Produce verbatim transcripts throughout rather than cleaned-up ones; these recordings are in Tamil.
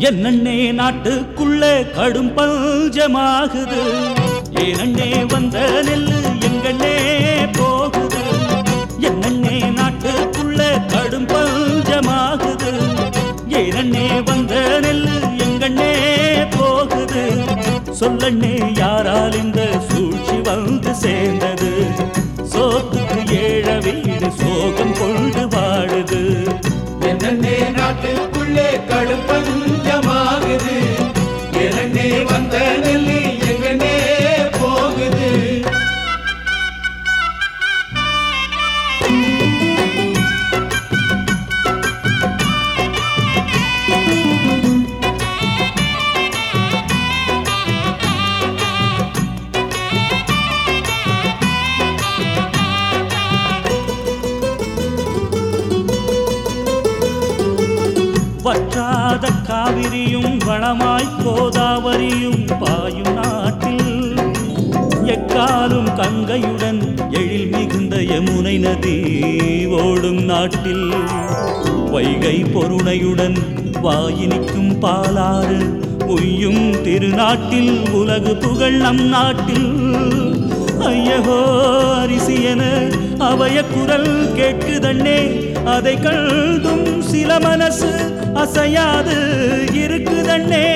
என்னண்ணே நாட்டுக்குள்ளே கடும் பஞ்சமாகுது, ஏனண்ணே வந்த நெல்லு எங்கண்ணே போகுது. என்னண்ணே நாட்டுக்குள்ளே கடும் பஞ்சமாகுது, ஏனண்ணே வந்த நெல்லு எங்கண்ணே போகுது. சொல்லண்ணே யாரால் இந்த சூழ்ச்சி வந்து சேர்ந்தது, சோத்துக்கு ஏழ வீடு சோகம் கொண்டு வாடுது. என்னண்ணே நாட்டுக்குள்ளே கடும் பஞ்சமாகுது, என்னண்ணே வந்த நெல்லு எங்கண்ணே போகுது. வற்றாத காவிரியும் வளமாய் கோதாவரியும் பாயும் நாட்டில், எக்காலும் கங்கையுடன் எழில் மிகுந்த யமுனை நதி ஓடும் நாட்டில், வைகை பொருணையுடன் வாயினிக்கும் பாலாறு உய்யும் திருநாட்டில், உலகு புகழ் நம் நாட்டில். ஐயகோ அரிசி என அவைய குரல் கேட்குதண்ணே, அதை கண்டும் சில மனசு அசையாது இருக்குதண்ணே.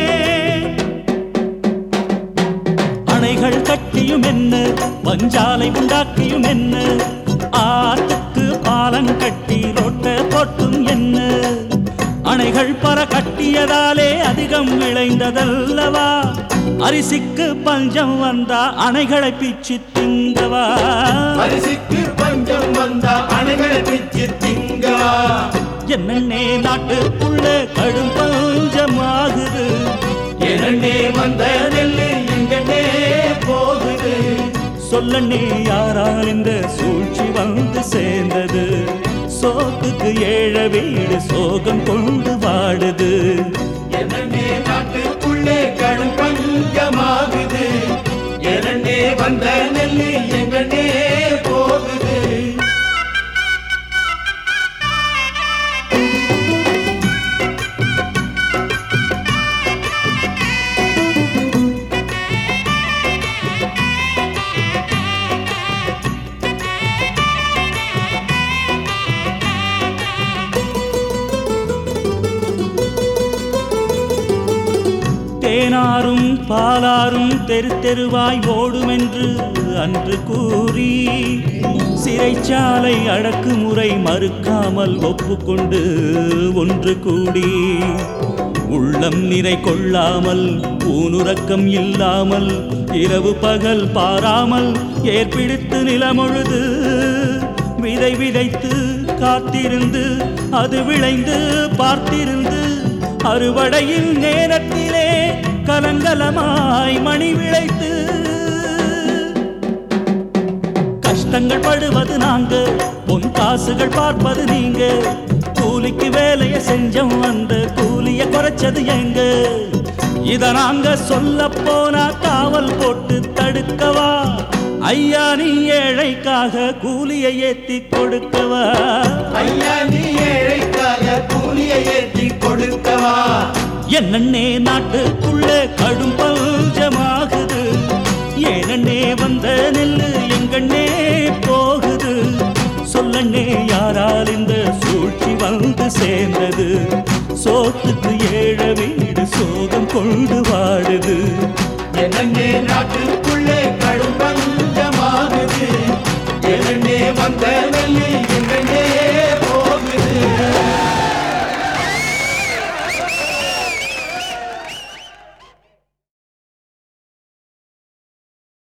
அணைகள் கட்டியும் என்ன, பஞ்சாலை உண்டாக்கியும் என்ன, ஆற்றுக்கு பாலம் கட்டி ரோட்ட போட்டும் என்ன. அணைகள் பல கட்டியதாலே அதிகம் விளைந்ததல்லவா, அரிசிக்கு பஞ்சம் வந்தா அணைகளை பிச்சு திங்கவா. அரிசிக்கு பஞ்சம் வந்தா அணைகளை பிச்சு திங்கவா. என்னண்ணே நாட்டுக்குள்ள கடும் பஞ்சமாகுது, என்னண்ணே வந்த நெல்லு எங்கண்ணே போகுது. சொல்லண்ணே யாரால் இந்த சூழ்ச்சி வந்து சேர்ந்தது, சோத்துக்கு ஏழ வீடு சோகம் கொண்டு வாடுது. என்னண்ணே நாட்டுக்குள்ளே கடும் பஞ்சமாகுது, என்னண்ணே வந்த நெல்லு எங்கண்ணே போகுது. தேனாரும் பாலாரும் தெரு தெருவாய் ஓடுமென்று அன்று கூறி, சிறைச்சாலை அடக்குமுறை மறுக்காமல் ஒப்புக்கொண்டு ஒன்று கூடி, உள்ளம் நிறை கொள்ளாமல் ஊனுறக்கம் இல்லாமல் இரவு பகல் பாராமல் ஏற்பிடித்து நிலமொழுது, விதை விதைத்து காத்திருந்து அது விளைந்து பார்த்திருந்து, அறுவடையின் நேரத்திலே கலங்கலமாய் மணி விளைத்து. கஷ்டங்கள் படுவது நாங்க, பொன் காசுகள் பார்ப்பது நீங்க, கூலிக்கு வேலைய செஞ்சோம் அந்த கூலிய குறைச்சது எங்க. இத நாங்க சொல்ல போனா காவல் போட்டு தடுக்கவா, ஐயா நீ ஏழைக்காக கூலியை ஏத்தி கொடுக்கவா. ஐயா நீ ஏழைக்காக கூலியை ஏத்தி கொடுக்கவா. என்னண்ணே நாட்டுக்குள்ள கடும் பஞ்சமாகுது, ஏனண்ணே வந்த நெல்லு எங்கண்ணே போகுது. சொல்லண்ணே யாரால் இந்த சூழ்ச்சி வந்து சேர்ந்தது, சோத்துக்கு ஏழ வீடு சோகம் கொண்டு வாடுது. என்னண்ணே நாட்டுக்குள்ளே